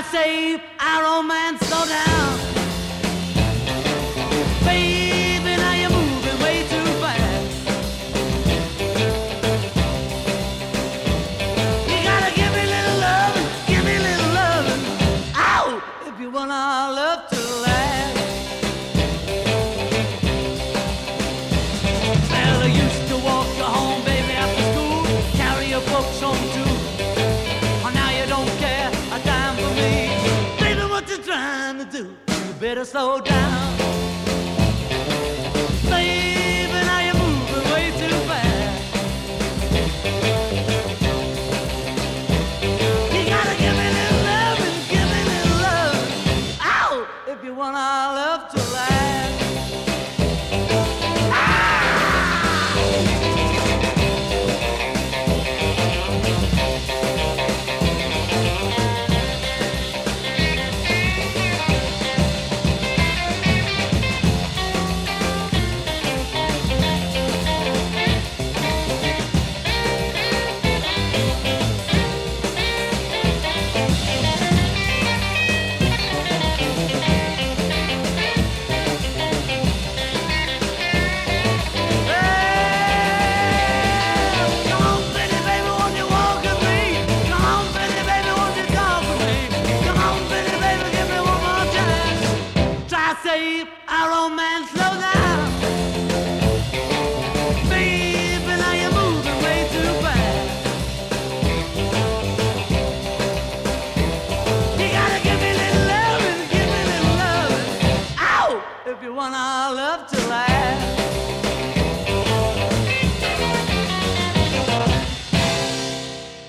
save our romance, slow down. Baby, now you're moving way too fast. You gotta give me a little loving, give me a little loving. Ow! If you want our love to last. Well, I used to walk you home, baby, after school, carry your books home too. Oh, now you don't care a dime for me. Baby, what you trying to do? You better slow down. Baby, now you're moving way too fast. You gotta give me a little loving, give me a little loving. Ow! If you want our love to last. Save our romance, slow down. Baby, now you're moving way too fast. You gotta give me a little loving, give me a little loving. Ow! If you want our love to last.